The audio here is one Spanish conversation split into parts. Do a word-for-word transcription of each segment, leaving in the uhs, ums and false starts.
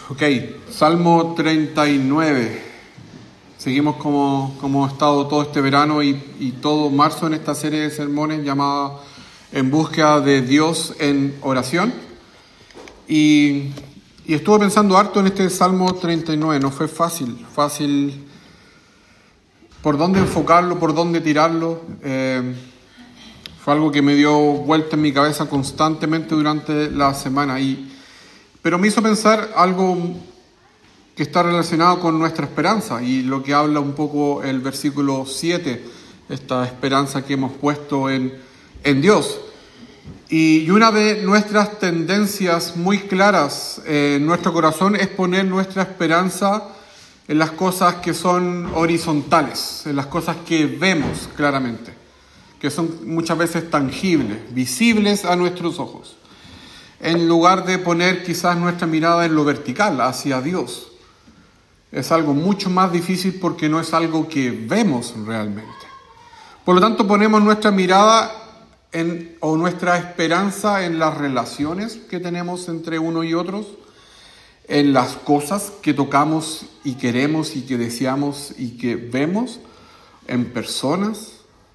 Ok, Salmo treinta y nueve. Seguimos como, como hemos estado todo este verano y, y todo marzo en esta serie de sermones llamada En búsqueda de Dios en oración. Y, y estuve pensando harto en este Salmo treinta y nueve. No fue fácil, fácil por dónde enfocarlo, por dónde tirarlo. Eh, fue algo que me dio vuelta en mi cabeza constantemente durante la semana. Y, pero me hizo pensar algo que está relacionado con nuestra esperanza y lo que habla un poco el versículo siete, esta esperanza que hemos puesto en, en Dios. Y una de nuestras tendencias muy claras eh, en nuestro corazón es poner nuestra esperanza en las cosas que son horizontales, en las cosas que vemos claramente, que son muchas veces tangibles, visibles a nuestros ojos, en lugar de poner quizás nuestra mirada en lo vertical, hacia Dios. Es algo mucho más difícil porque no es algo que vemos realmente. Por lo tanto, ponemos nuestra mirada en, o nuestra esperanza en las relaciones que tenemos entre uno y otros, en las cosas que tocamos y queremos y que deseamos y que vemos, en personas,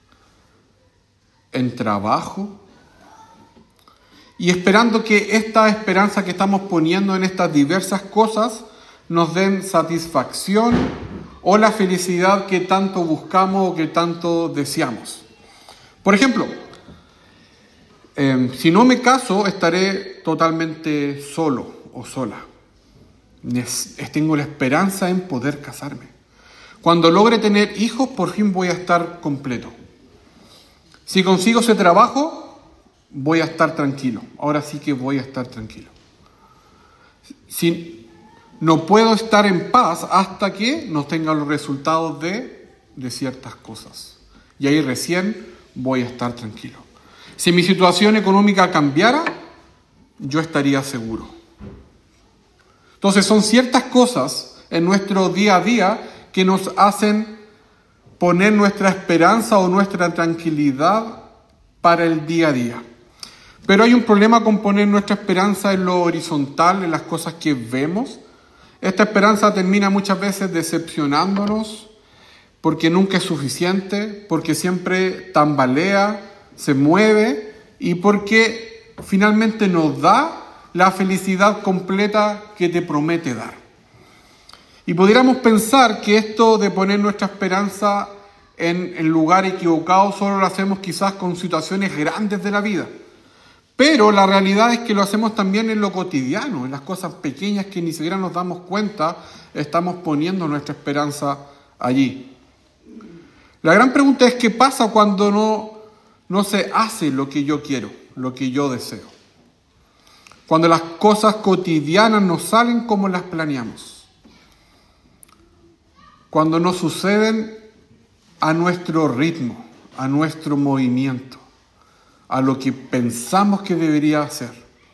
en trabajo, y esperando que esta esperanza que estamos poniendo en estas diversas cosas nos den satisfacción o la felicidad que tanto buscamos o que tanto deseamos. Por ejemplo, eh, si no me caso, estaré totalmente solo o sola. Tengo la esperanza en poder casarme. Cuando logre tener hijos, por fin voy a estar completo. Si consigo ese trabajo, voy a estar tranquilo. Ahora sí que voy a estar tranquilo. Si no puedo estar en paz hasta que no tenga los resultados de, de ciertas cosas. Y ahí recién voy a estar tranquilo. Si mi situación económica cambiara, yo estaría seguro. Entonces son ciertas cosas en nuestro día a día que nos hacen poner nuestra esperanza o nuestra tranquilidad para el día a día. Pero hay un problema con poner nuestra esperanza en lo horizontal, en las cosas que vemos. Esta esperanza termina muchas veces decepcionándonos porque nunca es suficiente, porque siempre tambalea, se mueve y porque finalmente nos da la felicidad completa que te promete dar. Y pudiéramos pensar que esto de poner nuestra esperanza en el lugar equivocado solo lo hacemos quizás con situaciones grandes de la vida. Pero la realidad es que lo hacemos también en lo cotidiano, en las cosas pequeñas que ni siquiera nos damos cuenta, estamos poniendo nuestra esperanza allí. La gran pregunta es: ¿qué pasa cuando no, no se hace lo que yo quiero, lo que yo deseo? Cuando las cosas cotidianas no salen como las planeamos. Cuando no suceden a nuestro ritmo, a nuestro movimiento, a lo que pensamos que debería hacer.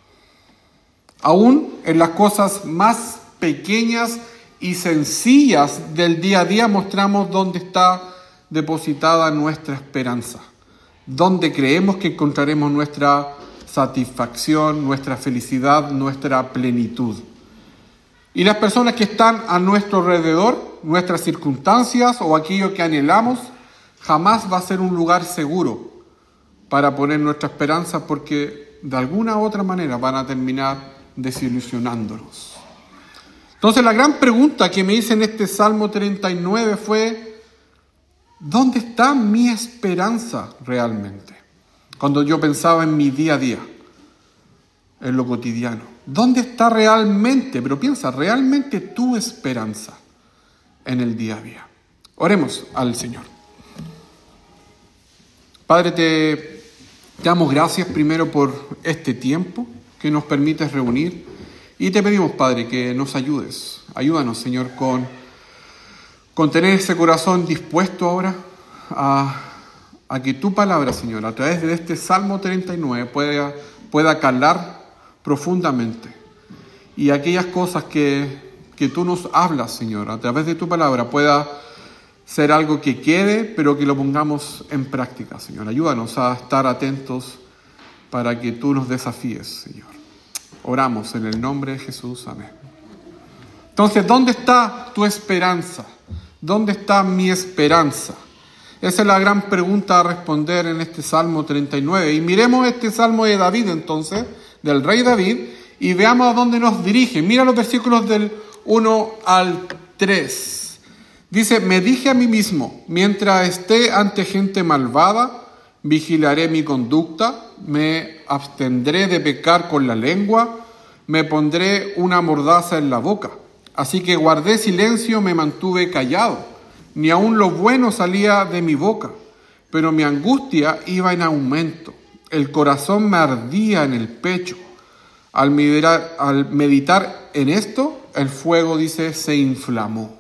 Aún en las cosas más pequeñas y sencillas del día a día mostramos dónde está depositada nuestra esperanza, dónde creemos que encontraremos nuestra satisfacción, nuestra felicidad, nuestra plenitud. Y las personas que están a nuestro alrededor, nuestras circunstancias o aquello que anhelamos, jamás va a ser un lugar seguro para poner nuestra esperanza, porque de alguna u otra manera van a terminar desilusionándonos. Entonces la gran pregunta que me hice en este Salmo treinta y nueve fue: ¿dónde está mi esperanza realmente? Cuando yo pensaba en mi día a día, en lo cotidiano, ¿dónde está realmente, pero piensa, realmente tu esperanza en el día a día? Oremos al Señor. Padre, te Te damos gracias primero por este tiempo que nos permites reunir y te pedimos, Padre, que nos ayudes. Ayúdanos, Señor, con, con tener ese corazón dispuesto ahora a, a que tu palabra, Señor, a través de este Salmo treinta y nueve pueda, pueda calar profundamente. Y aquellas cosas que, que tú nos hablas, Señor, a través de tu palabra pueda ser algo que quede, pero que lo pongamos en práctica, Señor. Ayúdanos a estar atentos para que tú nos desafíes, Señor. Oramos en el nombre de Jesús. Amén. Entonces, ¿dónde está tu esperanza? ¿Dónde está mi esperanza? Esa es la gran pregunta a responder en este Salmo treinta y nueve. Y miremos este Salmo de David entonces, del rey David, y veamos a dónde nos dirige. Mira los versículos del uno al tres. Dice, me dije a mí mismo, mientras esté ante gente malvada, vigilaré mi conducta, me abstendré de pecar con la lengua, me pondré una mordaza en la boca. Así que guardé silencio, me mantuve callado, ni aun lo bueno salía de mi boca, pero mi angustia iba en aumento, el corazón me ardía en el pecho. Al meditar, al meditar en esto, el fuego, dice, se inflamó.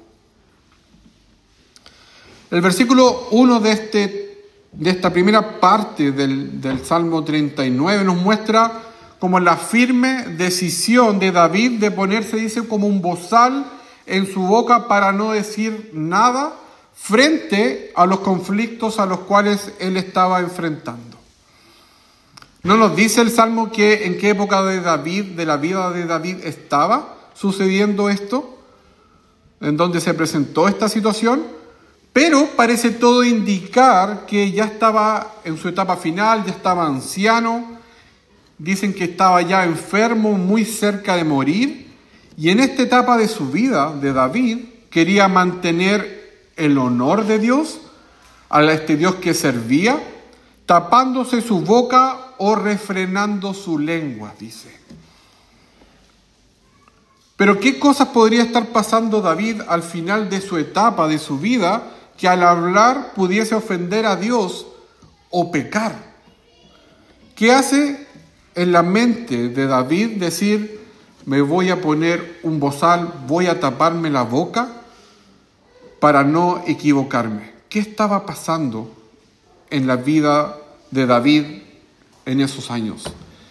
El versículo uno de, este, de esta primera parte del, del Salmo treinta y nueve nos muestra como la firme decisión de David de ponerse, dice, como un bozal en su boca para no decir nada frente a los conflictos a los cuales él estaba enfrentando. ¿No nos dice el Salmo que en qué época de David, de la vida de David, estaba sucediendo esto? ¿En dónde se presentó esta situación? Pero parece todo indicar que ya estaba en su etapa final, ya estaba anciano. Dicen que estaba ya enfermo, muy cerca de morir. Y en esta etapa de su vida, de David, quería mantener el honor de Dios, a este Dios que servía, tapándose su boca o refrenando su lengua, dice. Pero ¿qué cosas podría estar pasando David al final de su etapa, de su vida, que al hablar pudiese ofender a Dios o pecar? ¿Qué hace en la mente de David decir, me voy a poner un bozal, voy a taparme la boca para no equivocarme? ¿Qué estaba pasando en la vida de David en esos años?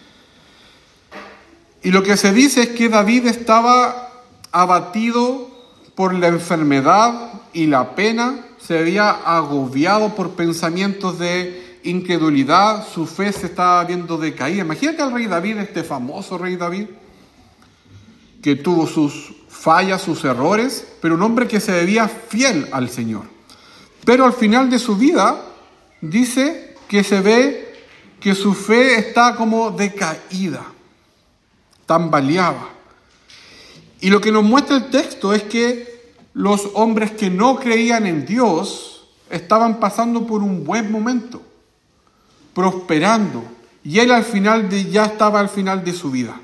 Y lo que se dice es que David estaba abatido por la enfermedad y la pena, se había agobiado por pensamientos de incredulidad, su fe se estaba viendo decaída. Imagínate al rey David, este famoso rey David, que tuvo sus fallas, sus errores, pero un hombre que se veía fiel al Señor. Pero al final de su vida, dice que se ve que su fe está como decaída, tambaleaba. Y lo que nos muestra el texto es que los hombres que no creían en Dios estaban pasando por un buen momento, prosperando, y él al final de, ya estaba al final de su vida.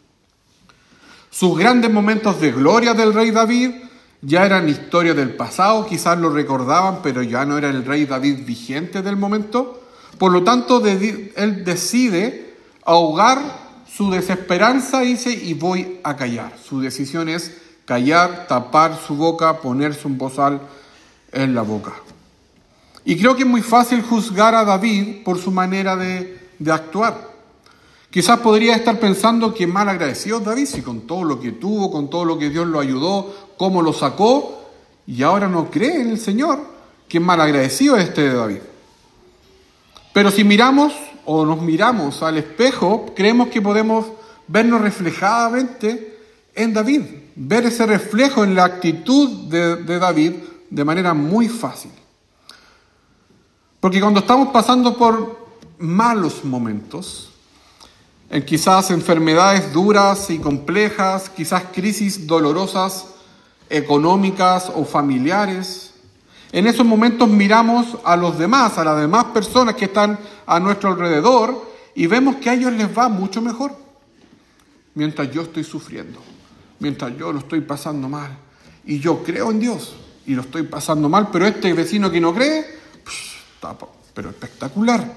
Sus grandes momentos de gloria del rey David ya eran historia del pasado, quizás lo recordaban, pero ya no era el rey David vigente del momento. Por lo tanto, de, él decide ahogar su desesperanza, dice, y voy a callar. Su decisión es callar, tapar su boca, ponerse un bozal en la boca. Y creo que es muy fácil juzgar a David por su manera de, de actuar. Quizás podría estar pensando que mal agradecido David, si con todo lo que tuvo, con todo lo que Dios lo ayudó, cómo lo sacó, y ahora no cree en el Señor, que mal agradecido es este de David. Pero si miramos o nos miramos al espejo, creemos que podemos vernos reflejadamente en David, ver ese reflejo en la actitud de, de David de manera muy fácil. Porque cuando estamos pasando por malos momentos, en quizás enfermedades duras y complejas, quizás crisis dolorosas, económicas o familiares, en esos momentos miramos a los demás, a las demás personas que están a nuestro alrededor y vemos que a ellos les va mucho mejor, mientras yo estoy sufriendo, mientras yo lo estoy pasando mal. Y yo creo en Dios y lo estoy pasando mal, pero este vecino que no cree, pues, está pero espectacular.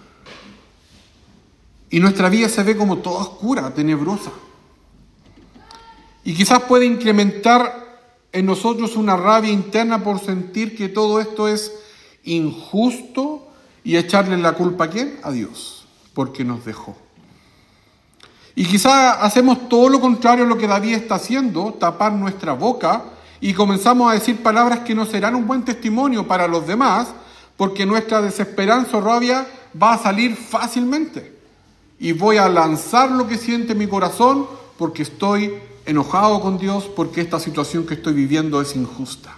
Y nuestra vida se ve como toda oscura, tenebrosa. Y quizás puede incrementar en nosotros una rabia interna por sentir que todo esto es injusto y echarle la culpa ¿a quién? A Dios, porque nos dejó. Y quizás hacemos todo lo contrario a lo que David está haciendo, tapar nuestra boca, y comenzamos a decir palabras que no serán un buen testimonio para los demás, porque nuestra desesperanza o rabia va a salir fácilmente. Y voy a lanzar lo que siente mi corazón porque estoy enojado con Dios porque esta situación que estoy viviendo es injusta.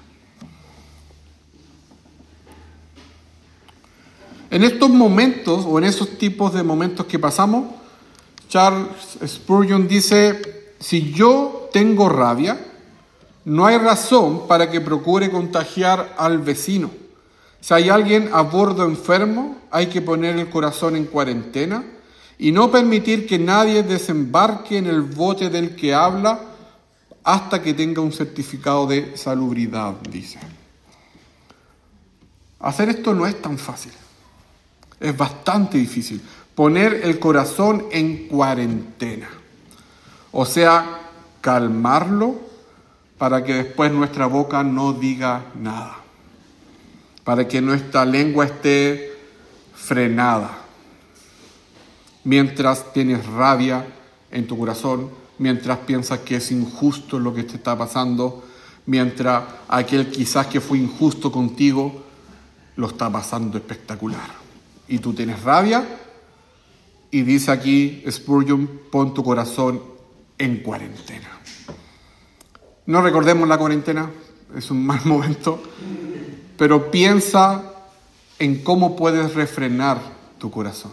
En estos momentos, o en esos tipos de momentos que pasamos, Charles Spurgeon dice, si yo tengo rabia, no hay razón para que procure contagiar al vecino. Si hay alguien a bordo enfermo, hay que poner el corazón en cuarentena y no permitir que nadie desembarque en el bote del que habla hasta que tenga un certificado de salubridad, dice. Hacer esto no es tan fácil. Es bastante difícil. Poner el corazón en cuarentena. O sea, calmarlo para que después nuestra boca no diga nada. Para que nuestra lengua esté frenada. Mientras tienes rabia en tu corazón, mientras piensas que es injusto lo que te está pasando, mientras aquel quizás que fue injusto contigo lo está pasando espectacular. Y tú tienes rabia y dice aquí Spurgeon, pon tu corazón en cuarentena. No recordemos la cuarentena, es un mal momento, pero piensa en cómo puedes refrenar tu corazón.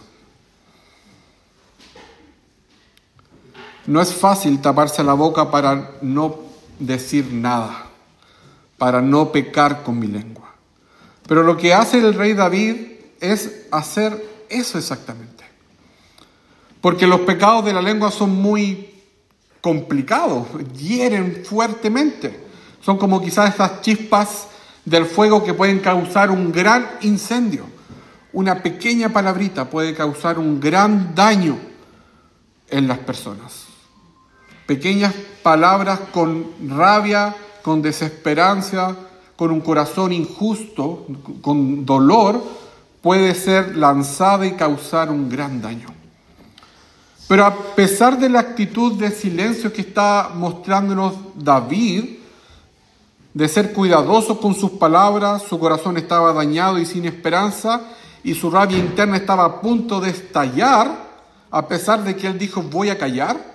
No es fácil taparse la boca para no decir nada, para no pecar con mi lengua. Pero lo que hace el rey David es hacer eso exactamente. Porque los pecados de la lengua son muy complicados, hieren fuertemente. Son como quizás esas chispas del fuego que pueden causar un gran incendio. Una pequeña palabrita puede causar un gran daño en las personas. Pequeñas palabras con rabia, con desesperanza, con un corazón injusto, con dolor, puede ser lanzada y causar un gran daño. Pero a pesar de la actitud de silencio que está mostrándonos David, de ser cuidadoso con sus palabras, su corazón estaba dañado y sin esperanza, y su rabia interna estaba a punto de estallar, a pesar de que él dijo, voy a callar,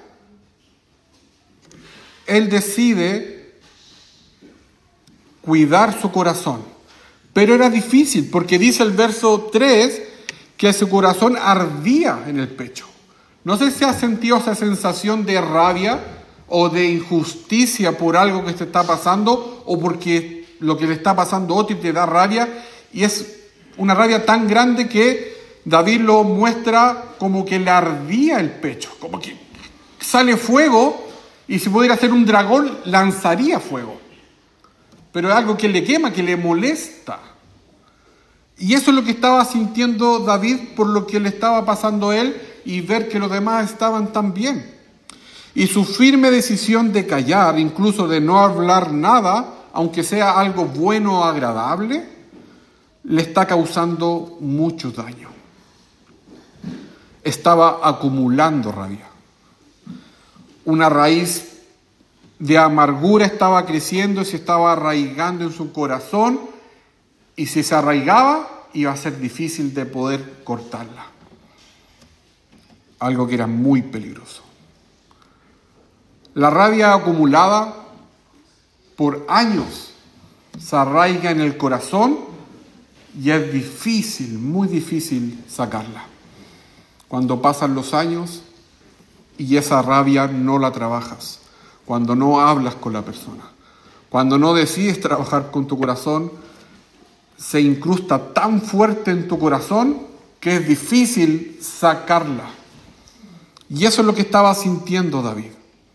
él decide cuidar su corazón. Pero era difícil, porque dice el verso tres que su corazón ardía en el pecho. No sé si has sentido esa sensación de rabia o de injusticia por algo que te está pasando o porque lo que le está pasando a otro y te da rabia. Y es una rabia tan grande que David lo muestra como que le ardía el pecho, como que sale fuego y si pudiera ser un dragón lanzaría fuego. Pero es algo que le quema, que le molesta. Y eso es lo que estaba sintiendo David por lo que le estaba pasando a él y ver que los demás estaban tan bien. Y su firme decisión de callar, incluso de no hablar nada, aunque sea algo bueno o agradable, le está causando mucho daño. Estaba acumulando rabia. Una raíz de amargura estaba creciendo y se estaba arraigando en su corazón, y si se arraigaba, iba a ser difícil de poder cortarla. Algo que era muy peligroso. La rabia acumulada por años se arraiga en el corazón y es difícil, muy difícil sacarla. Cuando pasan los años y esa rabia no la trabajas, cuando no hablas con la persona, cuando no decides trabajar con tu corazón, se incrusta tan fuerte en tu corazón que es difícil sacarla. Y eso es lo que estaba sintiendo David.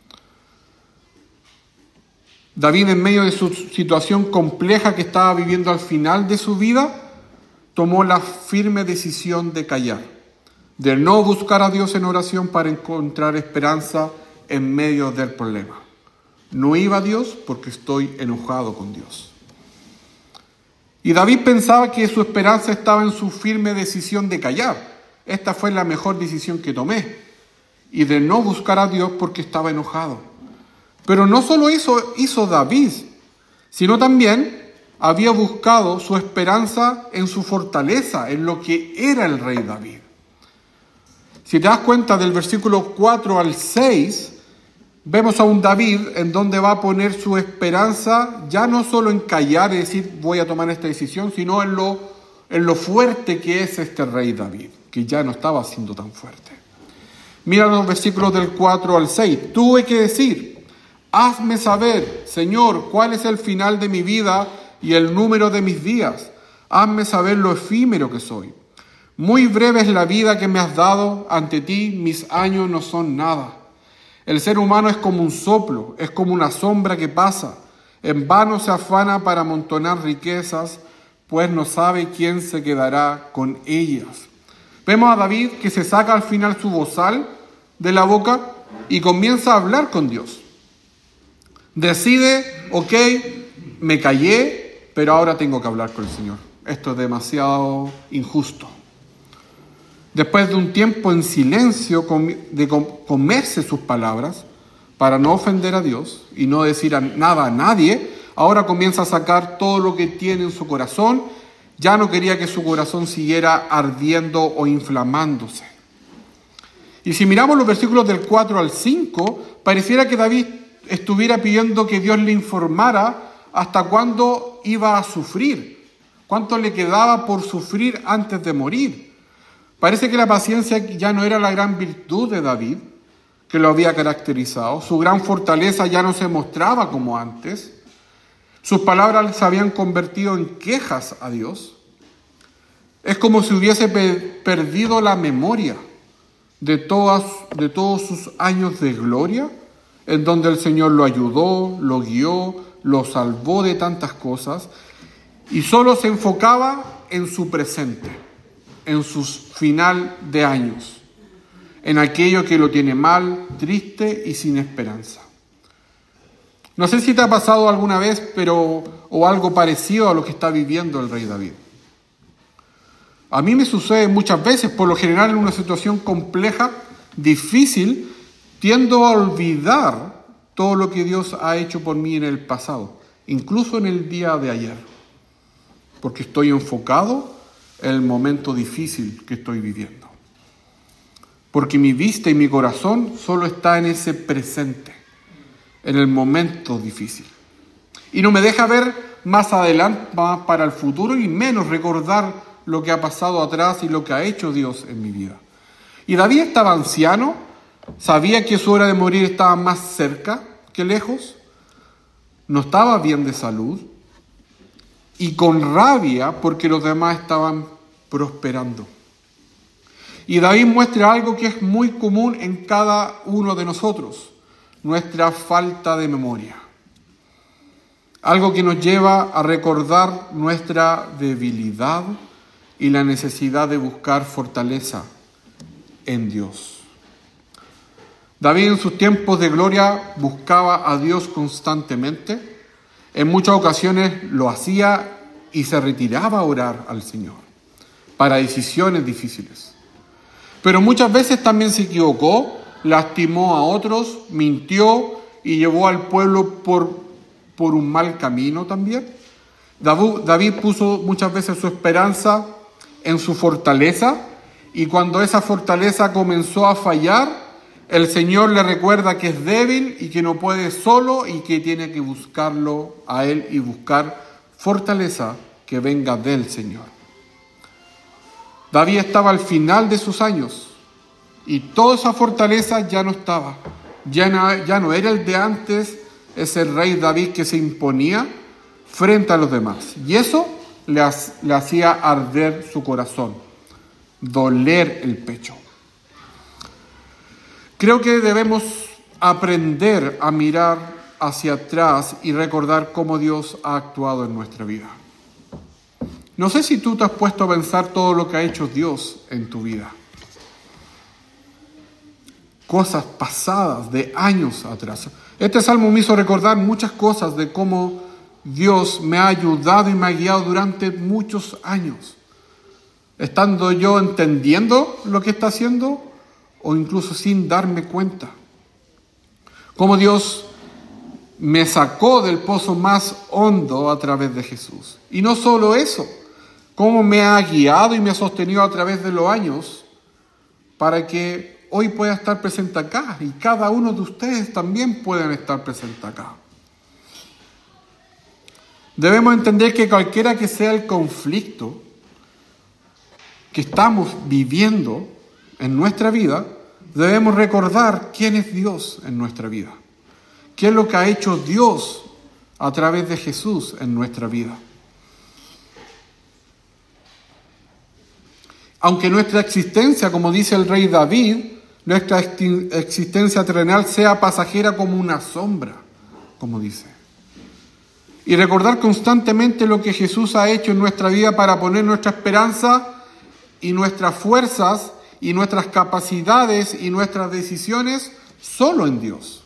David, en medio de su situación compleja que estaba viviendo al final de su vida, tomó la firme decisión de callar, de no buscar a Dios en oración para encontrar esperanza en medio del problema. No iba a Dios porque estoy enojado con Dios. Y David pensaba que su esperanza estaba en su firme decisión de callar. Esta fue la mejor decisión que tomé. Y de no buscar a Dios porque estaba enojado. Pero no solo eso hizo David, sino también había buscado su esperanza en su fortaleza, en lo que era el rey David. Si te das cuenta del versículo cuatro al seis, vemos a un David en donde va a poner su esperanza ya no solo en callar y decir voy a tomar esta decisión, sino en lo, en lo fuerte que es este rey David, que ya no estaba siendo tan fuerte. Mira los versículos del cuatro al seis. Tuve que decir, hazme saber, Señor, cuál es el final de mi vida y el número de mis días. Hazme saber lo efímero que soy. Muy breve es la vida que me has dado, ante ti mis años no son nada. El ser humano es como un soplo, es como una sombra que pasa. En vano se afana para amontonar riquezas, pues no sabe quién se quedará con ellas. Vemos a David que se saca al final su bozal de la boca y comienza a hablar con Dios. Decide, ok, me callé, pero ahora tengo que hablar con el Señor. Esto es demasiado injusto. Después de un tiempo en silencio, de comerse sus palabras, para no ofender a Dios y no decir nada a nadie, ahora comienza a sacar todo lo que tiene en su corazón. Ya no quería que su corazón siguiera ardiendo o inflamándose. Y si miramos los versículos del cuatro al cinco, pareciera que David estuviera pidiendo que Dios le informara hasta cuándo iba a sufrir, cuánto le quedaba por sufrir antes de morir. Parece que la paciencia ya no era la gran virtud de David, que lo había caracterizado. Su gran fortaleza ya no se mostraba como antes. Sus palabras se habían convertido en quejas a Dios. Es como si hubiese pe- perdido la memoria de, todas, de todos sus años de gloria, en donde el Señor lo ayudó, lo guió, lo salvó de tantas cosas, y solo se enfocaba en su presente, en su final de años, en aquello que lo tiene mal, triste y sin esperanza. No sé si te ha pasado alguna vez, pero o algo parecido a lo que está viviendo el rey David. A mí me sucede muchas veces, por lo general en una situación compleja, difícil, tiendo a olvidar todo lo que Dios ha hecho por mí en el pasado, incluso en el día de ayer, porque estoy enfocado en el momento difícil que estoy viviendo. Porque mi vista y mi corazón solo está en ese presente, en el momento difícil. Y no me deja ver más adelante, más para el futuro, y menos recordar lo que ha pasado atrás y lo que ha hecho Dios en mi vida. Y David estaba anciano, sabía que su hora de morir estaba más cerca que lejos, no estaba bien de salud, y con rabia porque los demás estaban prosperando. Y David muestra algo que es muy común en cada uno de nosotros, nuestra falta de memoria. Algo que nos lleva a recordar nuestra debilidad y la necesidad de buscar fortaleza en Dios. David en sus tiempos de gloria buscaba a Dios constantemente. En muchas ocasiones lo hacía y se retiraba a orar al Señor para decisiones difíciles. Pero muchas veces también se equivocó, lastimó a otros, mintió y llevó al pueblo por, por un mal camino también. David puso muchas veces su esperanza en su fortaleza, y cuando esa fortaleza comenzó a fallar, el Señor le recuerda que es débil y que no puede solo y que tiene que buscarlo a Él y buscar fortaleza que venga del Señor. David estaba al final de sus años y toda esa fortaleza ya no estaba. Ya no, ya no era el de antes, ese rey David que se imponía frente a los demás. Y eso le, le hacía arder su corazón, doler el pecho. Creo que debemos aprender a mirar hacia atrás y recordar cómo Dios ha actuado en nuestra vida. No sé si tú te has puesto a pensar todo lo que ha hecho Dios en tu vida. Cosas pasadas de años atrás. Este salmo me hizo recordar muchas cosas de cómo Dios me ha ayudado y me ha guiado durante muchos años. Estando yo entendiendo lo que está haciendo o incluso sin darme cuenta. Cómo Dios me sacó del pozo más hondo a través de Jesús. Y no solo eso, cómo me ha guiado y me ha sostenido a través de los años para que hoy pueda estar presente acá y cada uno de ustedes también pueden estar presente acá. Debemos entender que cualquiera que sea el conflicto que estamos viviendo en nuestra vida, debemos recordar quién es Dios en nuestra vida. ¿Qué es lo que ha hecho Dios a través de Jesús en nuestra vida? Aunque nuestra existencia, como dice el rey David, nuestra existencia terrenal sea pasajera como una sombra, como dice. Y recordar constantemente lo que Jesús ha hecho en nuestra vida para poner nuestra esperanza y nuestras fuerzas y nuestras capacidades y nuestras decisiones solo en Dios.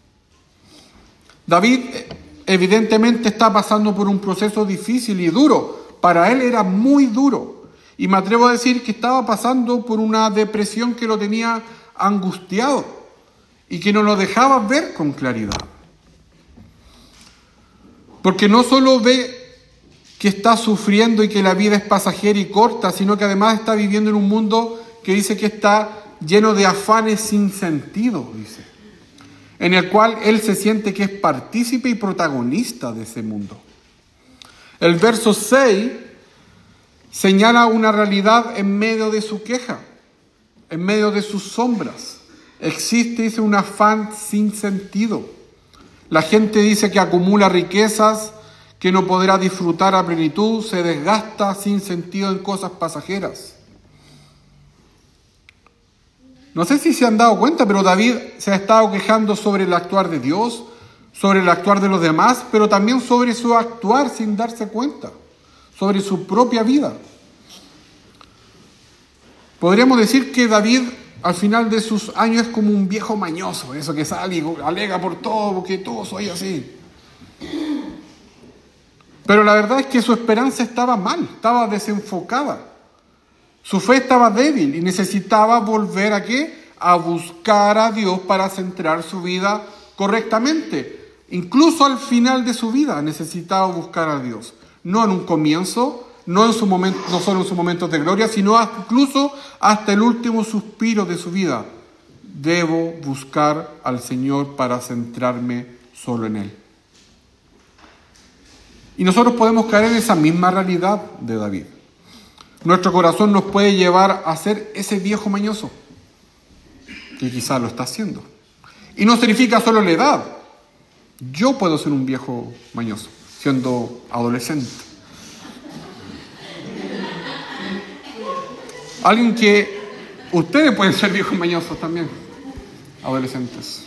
David evidentemente está pasando por un proceso difícil y duro. Para él era muy duro. Y me atrevo a decir que estaba pasando por una depresión que lo tenía angustiado y que no lo dejaba ver con claridad. Porque no solo ve que está sufriendo y que la vida es pasajera y corta, sino que además está viviendo en un mundo que dice que está lleno de afanes sin sentido, dice, en el cual él se siente que es partícipe y protagonista de ese mundo. El verso seis señala una realidad en medio de su queja, en medio de sus sombras. Existe, dice, un afán sin sentido. La gente dice que acumula riquezas, que no podrá disfrutar a plenitud, se desgasta sin sentido en cosas pasajeras. No sé si se han dado cuenta, pero David se ha estado quejando sobre el actuar de Dios, sobre el actuar de los demás, pero también sobre su actuar sin darse cuenta, sobre su propia vida. Podríamos decir que David al final de sus años es como un viejo mañoso, eso que sale y alega por todo, porque todo soy así. Pero la verdad es que su esperanza estaba mal, estaba desenfocada. Su fe estaba débil y necesitaba volver a ¿qué? A buscar a Dios para centrar su vida correctamente. Incluso al final de su vida necesitaba buscar a Dios. No en un comienzo, no, en su momento, no solo en sus momentos de gloria, sino incluso hasta el último suspiro de su vida. Debo buscar al Señor para centrarme solo en Él. Y nosotros podemos caer en esa misma realidad de David. Nuestro corazón nos puede llevar a ser ese viejo mañoso, que quizás lo está haciendo. Y no significa solo la edad. Yo puedo ser un viejo mañoso, siendo adolescente. Alguien que... Ustedes pueden ser viejos mañosos también, adolescentes.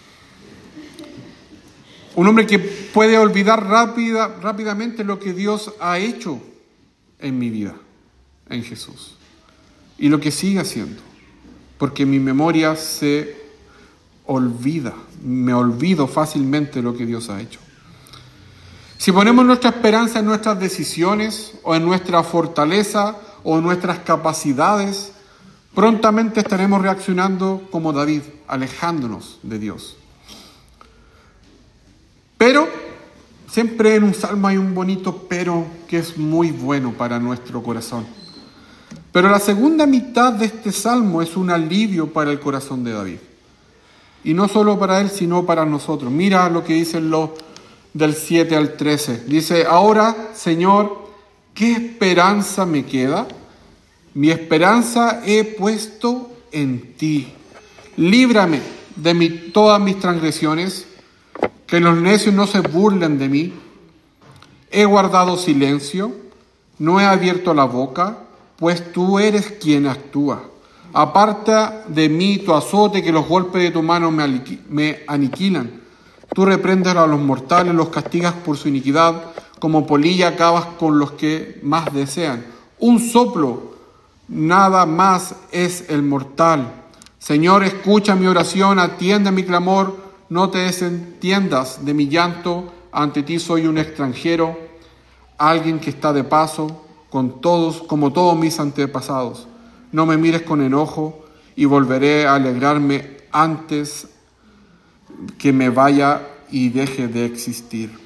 Un hombre que puede olvidar rápida, rápidamente lo que Dios ha hecho en mi vida, en Jesús. Y lo que sigue haciendo. Porque mi memoria se olvida. Me olvido fácilmente lo que Dios ha hecho. Si ponemos nuestra esperanza en nuestras decisiones, o en nuestra fortaleza, o en nuestras capacidades, prontamente estaremos reaccionando como David, alejándonos de Dios. Pero siempre en un salmo hay un bonito pero que es muy bueno para nuestro corazón. Pero la segunda mitad de este salmo es un alivio para el corazón de David. Y no solo para él, sino para nosotros. Mira lo que dicen los del siete al trece. Dice, ahora, Señor, ¿qué esperanza me queda? Mi esperanza he puesto en ti. Líbrame de mi, todas mis transgresiones, que los necios no se burlen de mí. He guardado silencio, no he abierto la boca, pues tú eres quien actúa. Aparta de mí tu azote, que los golpes de tu mano me, aliqui- me aniquilan. Tú reprendes a los mortales, los castigas por su iniquidad, como polilla acabas con los que más desean. Un soplo, nada más es el mortal. Señor, escucha mi oración, atiende mi clamor, no te desentiendas de mi llanto, ante ti soy un extranjero, alguien que está de paso, con todos, como todos mis antepasados. No me mires con enojo y volveré a alegrarme antes que me vaya y deje de existir.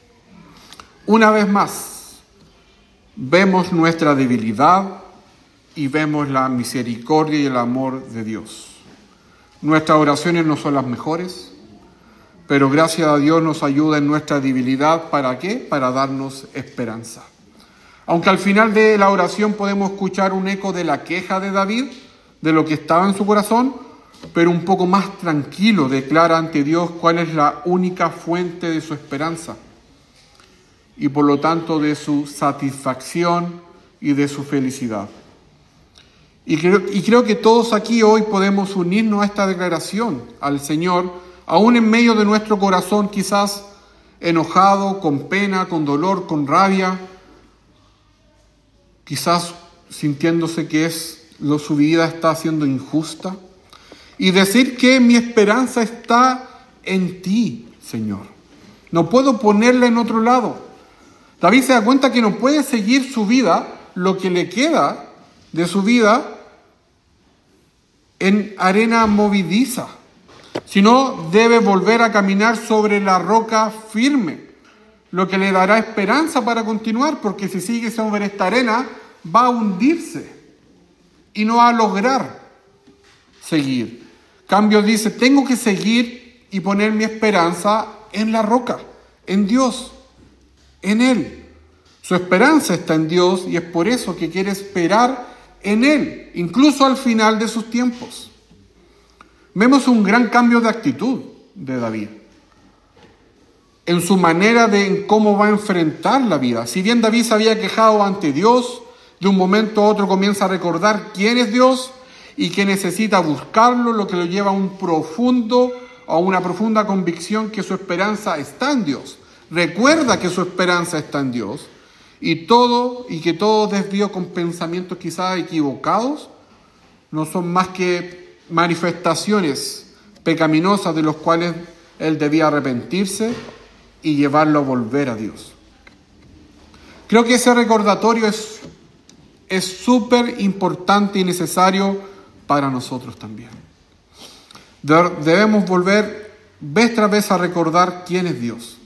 Una vez más, vemos nuestra debilidad, y vemos la misericordia y el amor de Dios. Nuestras oraciones no son las mejores, pero gracias a Dios nos ayuda en nuestra debilidad. ¿Para qué? Para darnos esperanza. Aunque al final de la oración podemos escuchar un eco de la queja de David, de lo que estaba en su corazón, pero un poco más tranquilo declara ante Dios cuál es la única fuente de su esperanza y por lo tanto de su satisfacción y de su felicidad. Y creo, y creo que todos aquí hoy podemos unirnos a esta declaración al Señor, aún en medio de nuestro corazón quizás enojado, con pena, con dolor, con rabia, quizás sintiéndose que es, lo, su vida está siendo injusta, y decir que mi esperanza está en ti, Señor. No puedo ponerla en otro lado. David se da cuenta que no puede seguir su vida, lo que le queda de su vida, en arena movediza, sino debe volver a caminar sobre la roca firme, lo que le dará esperanza para continuar, porque si sigue sobre esta arena va a hundirse y no va a lograr seguir. Cambio dice, tengo que seguir y poner mi esperanza en la roca, en Dios, en Él. Su esperanza está en Dios y es por eso que quiere esperar en Él, incluso al final de sus tiempos. Vemos un gran cambio de actitud de David, en su manera de en cómo va a enfrentar la vida. Si bien David se había quejado ante Dios, de un momento a otro comienza a recordar quién es Dios y que necesita buscarlo, lo que lo lleva a un profundo, a una profunda convicción que su esperanza está en Dios. Recuerda que su esperanza está en Dios y todo y que todo desvío con pensamientos quizás equivocados no son más que manifestaciones pecaminosas de los cuales él debía arrepentirse y llevarlo a volver a Dios. Creo que ese recordatorio es es súper importante y necesario para nosotros también. Debemos volver vez tras vez a recordar quién es Dios,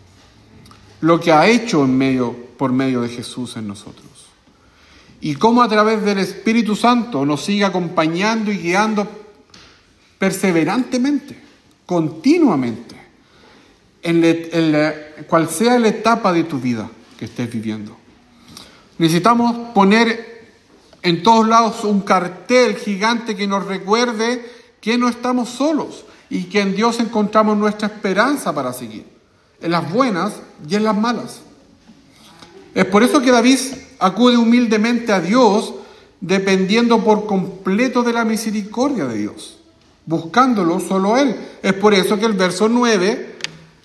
lo que ha hecho en medio, por medio de Jesús en nosotros, y cómo a través del Espíritu Santo nos sigue acompañando y guiando perseverantemente, continuamente, en, le, en la, cual sea la etapa de tu vida que estés viviendo. Necesitamos poner en todos lados un cartel gigante que nos recuerde que no estamos solos y que en Dios encontramos nuestra esperanza para seguir, en las buenas y en las malas. Es por eso que David acude humildemente a Dios, dependiendo por completo de la misericordia de Dios, buscándolo solo Él. Es por eso que el verso nueve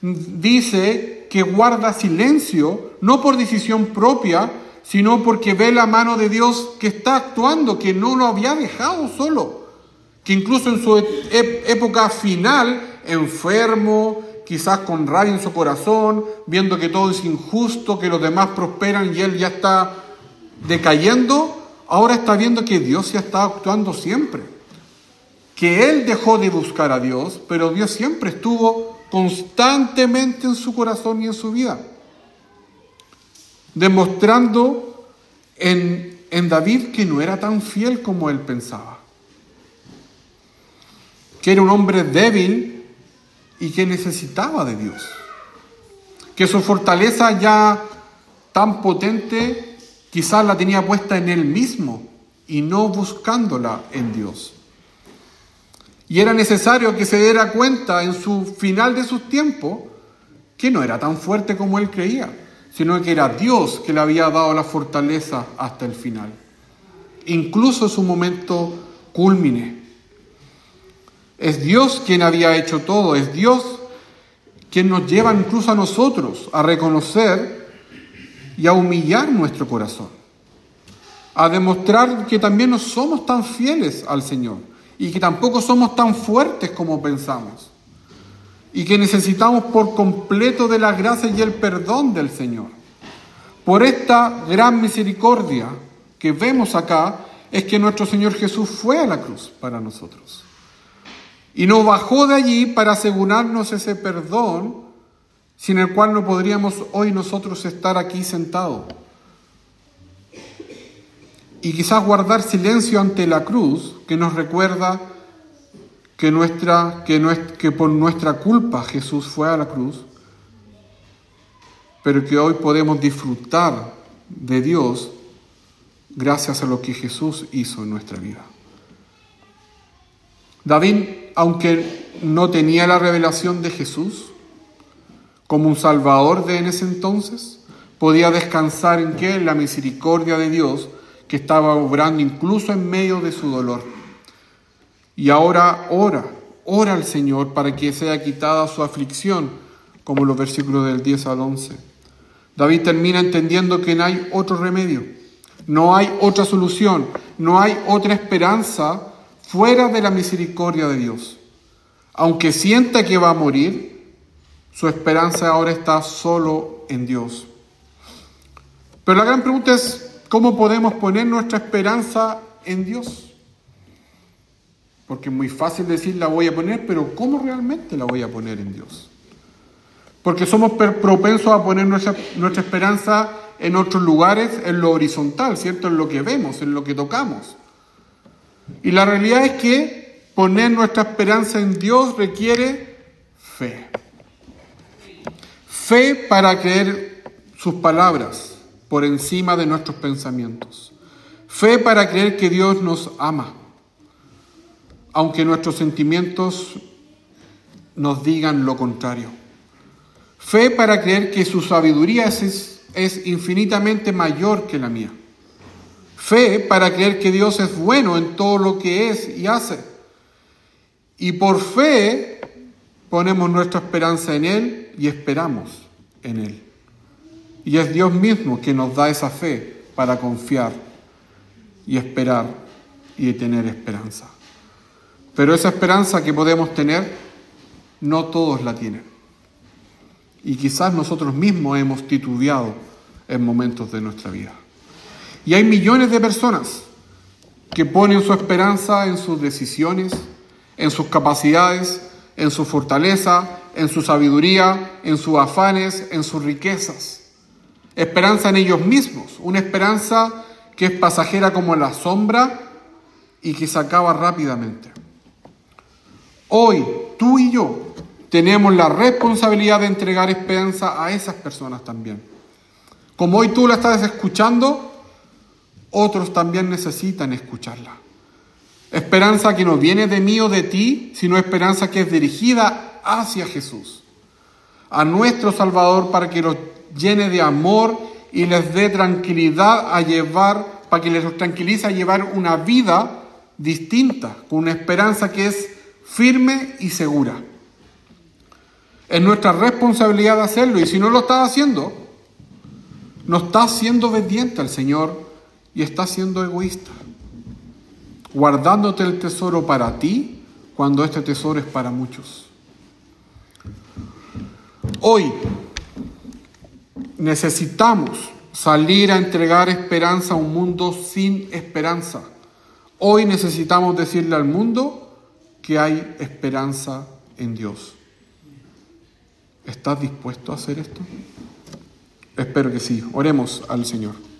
dice que guarda silencio, no por decisión propia, sino porque ve la mano de Dios que está actuando, que no lo había dejado solo, que incluso en su ep- época final, enfermo, quizás con rabia en su corazón, viendo que todo es injusto, que los demás prosperan y él ya está decayendo, ahora está viendo que Dios ya está actuando siempre, que él dejó de buscar a Dios, pero Dios siempre estuvo constantemente en su corazón y en su vida, demostrando en, en David que no era tan fiel como él pensaba, que era un hombre débil y que necesitaba de Dios, que su fortaleza ya tan potente quizás la tenía puesta en él mismo y no buscándola en Dios. Y era necesario que se diera cuenta en su final de sus tiempos que no era tan fuerte como él creía, sino que era Dios que le había dado la fortaleza hasta el final, incluso en su momento cúlmine. Es Dios quien había hecho todo, es Dios quien nos lleva incluso a nosotros a reconocer y a humillar nuestro corazón, a demostrar que también no somos tan fieles al Señor y que tampoco somos tan fuertes como pensamos, y que necesitamos por completo de la gracia y el perdón del Señor. Por esta gran misericordia que vemos acá, es que nuestro Señor Jesús fue a la cruz para nosotros. Y no bajó de allí para asegurarnos ese perdón, sin el cual no podríamos hoy nosotros estar aquí sentados. y quizás guardar silencio ante la cruz, que nos recuerda que, nuestra, que, nuestra, que por nuestra culpa Jesús fue a la cruz, pero que hoy podemos disfrutar de Dios gracias a lo que Jesús hizo en nuestra vida. David, aunque no tenía la revelación de Jesús como un Salvador de en ese entonces, podía descansar en qué, en la misericordia de Dios que estaba obrando incluso en medio de su dolor. Y ahora ora, ora al Señor para que sea quitada su aflicción, como los versículos del diez al once. David termina entendiendo que no hay otro remedio, no hay otra solución, no hay otra esperanza fuera de la misericordia de Dios. Aunque sienta que va a morir, su esperanza ahora está solo en Dios. Pero la gran pregunta es, ¿cómo podemos poner nuestra esperanza en Dios? Porque es muy fácil decir la voy a poner, pero ¿cómo realmente la voy a poner en Dios? Porque somos propensos a poner nuestra, nuestra esperanza en otros lugares, en lo horizontal, ¿cierto? En lo que vemos, en lo que tocamos. Y la realidad es que poner nuestra esperanza en Dios requiere fe. Fe para creer sus palabras por encima de nuestros pensamientos. Fe para creer que Dios nos ama, aunque nuestros sentimientos nos digan lo contrario. Fe para creer que su sabiduría es, es infinitamente mayor que la mía. Fe para creer que Dios es bueno en todo lo que es y hace. Y por fe ponemos nuestra esperanza en Él y esperamos en Él. Y es Dios mismo que nos da esa fe para confiar y esperar y tener esperanza. Pero esa esperanza que podemos tener, no todos la tienen. Y quizás nosotros mismos hemos titubeado en momentos de nuestra vida. Y hay millones de personas que ponen su esperanza en sus decisiones, en sus capacidades, en su fortaleza, en su sabiduría, en sus afanes, en sus riquezas. Esperanza en ellos mismos, una esperanza que es pasajera como la sombra y que se acaba rápidamente. Hoy, tú y yo tenemos la responsabilidad de entregar esperanza a esas personas también. Como hoy tú la estás escuchando, otros también necesitan escucharla. Esperanza que no viene de mí o de ti, sino esperanza que es dirigida hacia Jesús, a nuestro Salvador, para que los llene de amor y les dé tranquilidad a llevar, para que les tranquilice a llevar una vida distinta, con una esperanza que es firme y segura. Es nuestra responsabilidad hacerlo, y si no lo estás haciendo, no estás siendo obediente al Señor y estás siendo egoísta, guardándote el tesoro para ti cuando este tesoro es para muchos. Hoy necesitamos salir a entregar esperanza a un mundo sin esperanza. Hoy necesitamos decirle al mundo que hay esperanza en Dios. ¿Estás dispuesto a hacer esto? Espero que sí. Oremos al Señor.